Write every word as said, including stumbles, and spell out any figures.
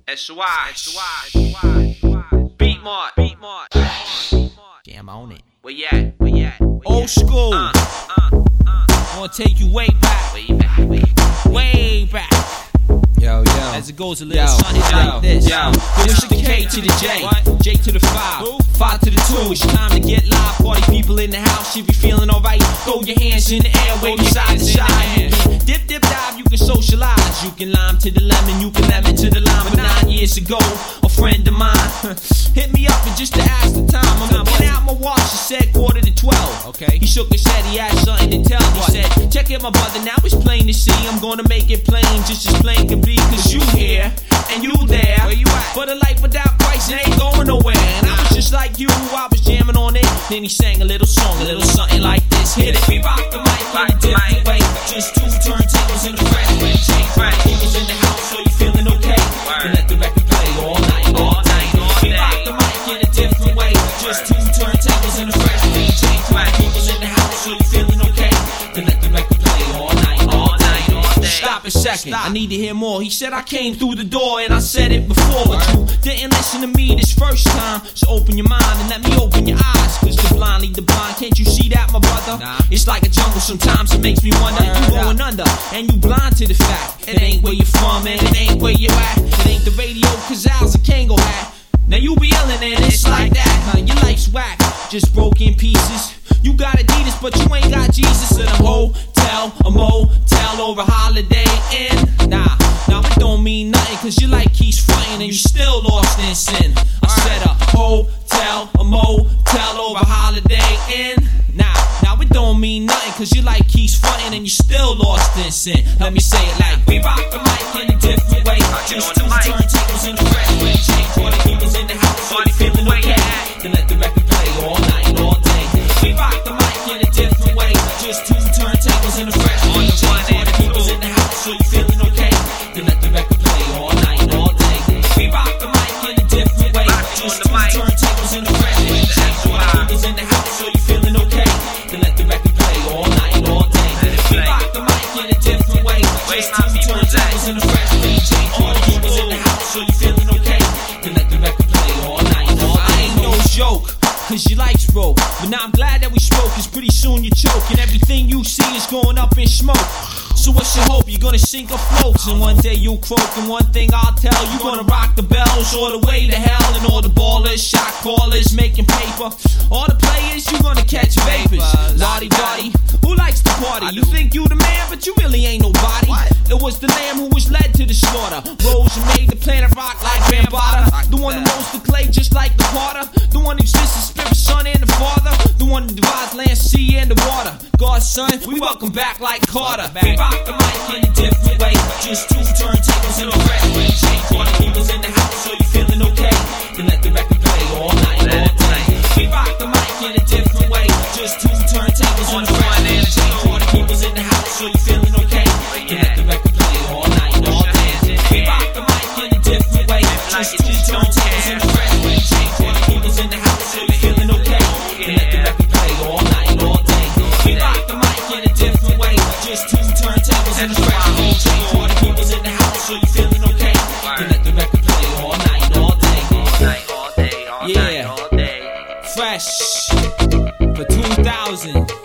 S Y, S Y, Beat Mart, Beat Mart. Yeah, I'm on it. Where you at? Where you at? Where you Old at? school. Uh, uh, uh. Wanna take you way back, Where you back? Where you back? way back. Yo, yo. As it goes a little Yo, something yo, like this. yo. Push the K to the J, J to the five, five to the two. It's time to get live. Party people in the house, if you feeling alright, throw your hands in the air, wave your side to side. You can dip, dip, dive, you can socialize. You can lime to the lemon, you can lemon to the lime. But nine years ago, a friend of mine hit me up and just to ask the time. I'm looking out my watch, he said quarter to twelve. Okay. He shook his head, he had something to tell. He said, check it, my brother, now it's plain to see. I'm gonna make it plain, just as plain can be. Cause you here, and you there. Where you at? For the life without price, it ain't going nowhere. And I was just like you, I was jamming on it. Then he sang a little song, a little something like this. Hit it, we rock the mic in a different way. Just two turntables in the fresh way. Change right, people's in the house, so you feeling okay. Then let the record play all night, all night, all day. We rock the mic in a different way. Just two turntables in the fresh way. Change right, people's in the house, so you feeling okay. Then let the record play all night, all night, all day. Stop a second, I need to hear more. He said I came through the door and I said it before, but you didn't listen to me this first time. So open your mind and let me open your eyes. Cause the blind lead the blind, can't you see that, my brother? Nah. It's like a jungle sometimes, it makes me wonder. You going under and you blind to the fact. It ain't where you from and it ain't where you at. It ain't the radio cause Al's a Kango hat. Now you be yelling and it's like that, huh? Your life's whack, just broke in pieces. You got Adidas but you ain't got Jesus. In a hotel, a motel, or a Holiday Inn. Nah, nah, it don't mean nothing cause you like he's frontin' and you still lost in sin. I said a hotel, a motel, or a Holiday Inn. Nah, now it don't mean nothing cause you like he's frontin' and you still lost in sin. Let me say it like we rock the mic in a different way. Just two turntables in the fresh way. Change all the people's in the house, so you feeling okay. Then let the record play all night, all day. We rock the mic in a different way. Just two turntables in the fresh way. Change all the people's in the house, so you feeling okay. Then let the record play all night, all day. We rock the mic in a different way. Just two turntables in the fresh way. Change all the people's in the house, so you feeling okay. Then let the record play all night, all day. We rock the mic in a different way. Just two turntables in the fresh way. Change all the people's in the house, so you feeling okay. Then let the record play all night, all day. I ain't no joke, cause your lights broke. But now I'm glad that we spoke, cause pretty soon you choke. And everything you see is going up in smoke. So what's your hope? You're gonna sink or float. And one day you'll croak, and one thing I'll tell you, gonna rock the bells all the way to hell. And all the ballers, shot callers, making paper. All the players, you gonna catch vapors. Lottie Dottie, who likes to party? You think you the man, but you really ain't nobody. It was the lamb who was led to the slaughter. Rose and made the planet rock like Bambaataa. The one who knows the clay just like the Carter. The one who exists the Spirit, Son, and the Father. The one who divides land, sea, and the water. God's son, we welcome back like Carter. We rock the mic in a different way. Just two turntables in a fresh way. Change all the people's in the house, so you feeling okay. Then let the record play all night, all day. We rock the mic in a different way. Just two turntables in a fresh way. Change all the people's in the house, so you feeling okay. Then let the record play all night, all day. We rock the mic in a different way. Just two turntables in a fresh way. Change all the people's in the house, so you feeling okay. Then let the record play all night, all day. We rock the mic in a different way. Just two turntables in a fresh way. Change all the people's in the house, so you feeling okay. Then let the record play all night, all day. All night, all day, all night, all day. Fresh for two thousand.